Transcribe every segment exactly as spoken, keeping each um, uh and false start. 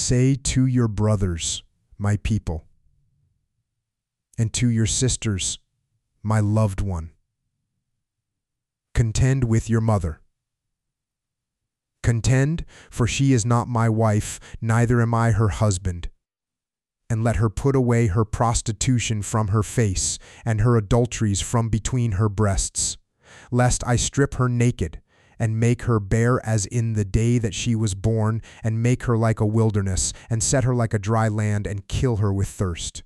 Say to your brothers, my people, and to your sisters, my loved one, contend with your mother. Contend, for she is not my wife, neither am I her husband. And let her put away her prostitution from her face, and her adulteries from between her breasts, lest I strip her naked, and make her bare as in the day that she was born, and make her like a wilderness, and set her like a dry land, and kill her with thirst.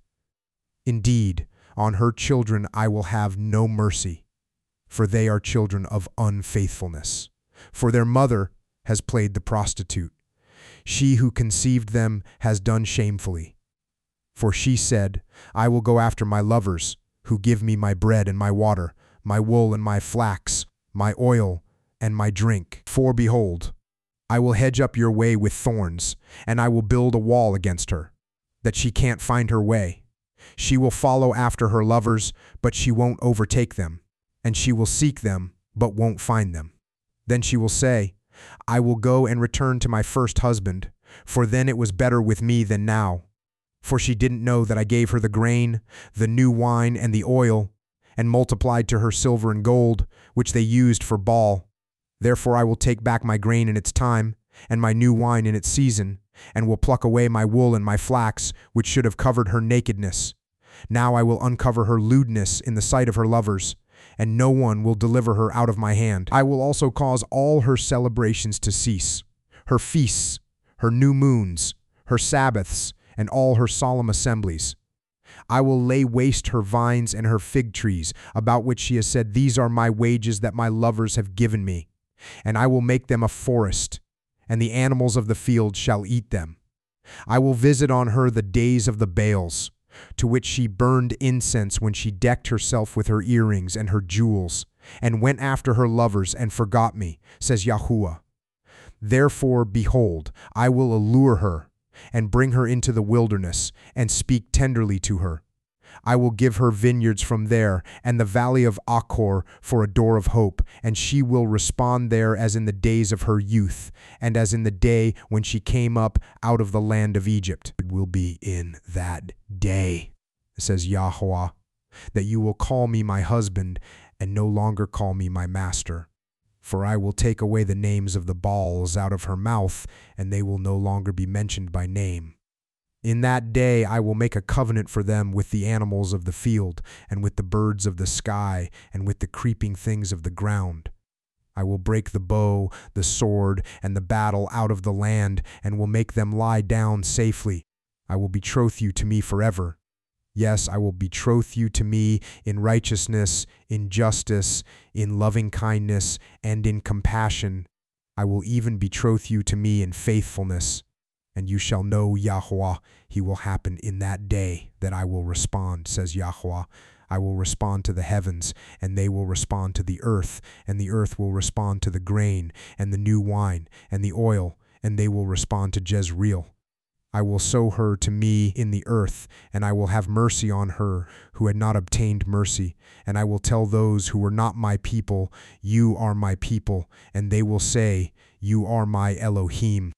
Indeed, on her children I will have no mercy, for they are children of unfaithfulness. For their mother has played the prostitute. She who conceived them has done shamefully. For she said, I will go after my lovers, who give me my bread and my water, my wool and my flax, my oil and my drink. For behold, I will hedge up your way with thorns, and I will build a wall against her, that she can't find her way. She will follow after her lovers, but she won't overtake them, and she will seek them, but won't find them. Then she will say, I will go and return to my first husband, for then it was better with me than now. For she didn't know that I gave her the grain, the new wine, and the oil, and multiplied to her silver and gold, which they used for Baal. Therefore I will take back my grain in its time, and my new wine in its season, and will pluck away my wool and my flax, which should have covered her nakedness. Now I will uncover her lewdness in the sight of her lovers, and no one will deliver her out of my hand. I will also cause all her celebrations to cease, her feasts, her new moons, her Sabbaths, and all her solemn assemblies. I will lay waste her vines and her fig trees, about which she has said, These are my wages that my lovers have given me. And I will make them a forest, and the animals of the field shall eat them. I will visit on her the days of the Baals, to which she burned incense when she decked herself with her earrings and her jewels, and went after her lovers and forgot me, says Yahuwah. Therefore, behold, I will allure her, and bring her into the wilderness, and speak tenderly to her. I will give her vineyards from there, and the valley of Achor for a door of hope, and she will respond there as in the days of her youth, and as in the day when she came up out of the land of Egypt. It will be in that day, says Yahweh, that you will call me my husband, and no longer call me my master. For I will take away the names of the Baals out of her mouth, and they will no longer be mentioned by name. In that day I will make a covenant for them with the animals of the field, and with the birds of the sky, and with the creeping things of the ground. I will break the bow, the sword, and the battle out of the land, and will make them lie down safely. I will betroth you to me forever. Yes, I will betroth you to me in righteousness, in justice, in loving kindness, and in compassion. I will even betroth you to me in faithfulness. And you shall know Yahweh, he will happen in that day that I will respond, says Yahweh. I will respond to the heavens, and they will respond to the earth, and the earth will respond to the grain, and the new wine, and the oil, and they will respond to Jezreel. I will sow her to me in the earth, and I will have mercy on her who had not obtained mercy. And I will tell those who were not my people, You are my people, and they will say, You are my Elohim.